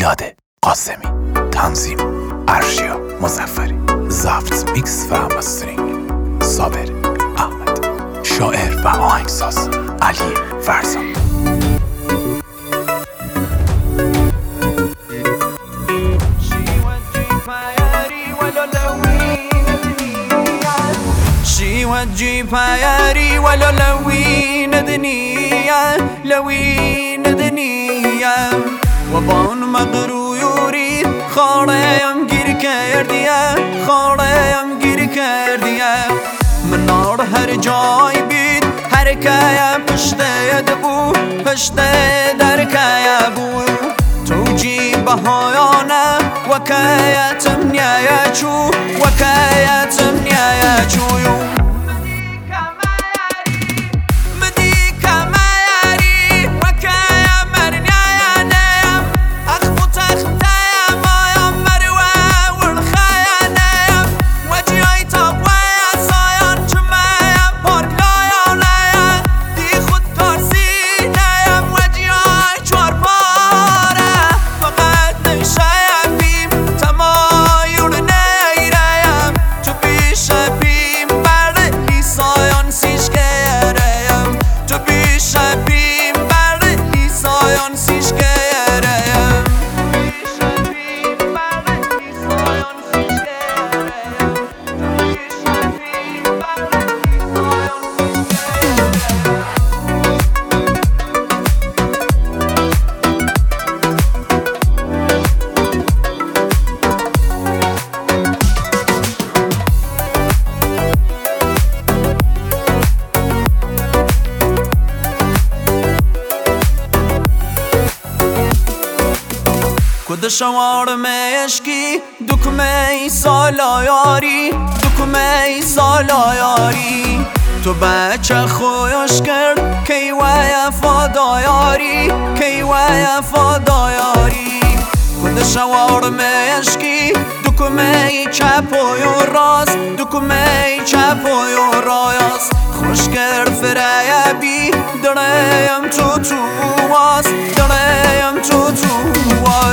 میلاد قاسمی، تنظیم ارشیا مظفری، ضبط میکس و مسترینگ صابر احمد، شاعر و آهنگساز علی فرزاد. تجيب عياري ولا لوين دنيا لوين دنيا وبان مغروری خارم گیر کردیه خارم گیر کردیه منار هر جای بید هر که پشت دبو پشت در که بو توجی بهایانه وکایتم نیای چو وکایتم نیای چویو کد شوار مشکی دکمه سالایاری دکمه سالایاری تو بچه خویش کرد کی وای فدایاری کی وای فدایاری کد شوار مشکی دکمه چپ و راست دکمه چپ و راست خوش کرد فریبی دریم تو واس دریم تو واس